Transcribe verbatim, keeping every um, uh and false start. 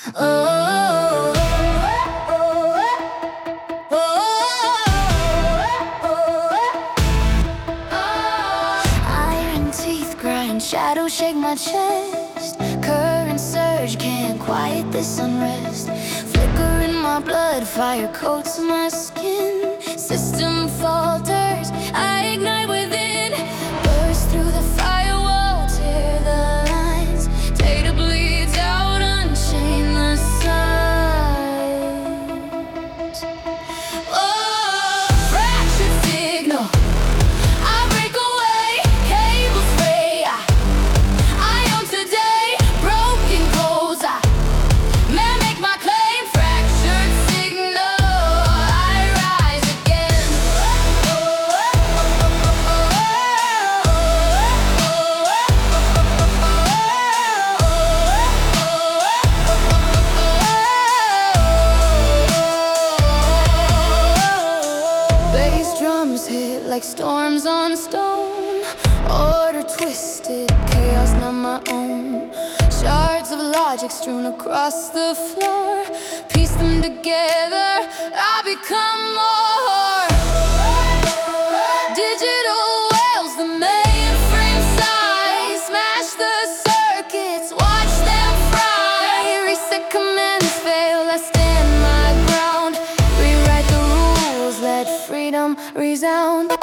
Oh, iron teeth grind, shadows shake my chest. Current surge can't quiet this unrest. Flicker in my blood, fire coats my skin. System falters, I ignite within. Burst through the firewall, tear the lines. Data bleeds out, unchain the signs. Oh, fractured signal, I break away. Cables fray, I, I own today. Broken codes, I man make my claim. Fractured signal, I rise again. Bass drums hit like storms on stone. Order twisted, chaos not my own. Shards of logic strewn across the floor. Piece them together, I become more. Digital whales, the mainframe size. Smash the circuits, watch them fry. Reset commands fail, I stand my ground. Rewrite the rules, let freedom resound.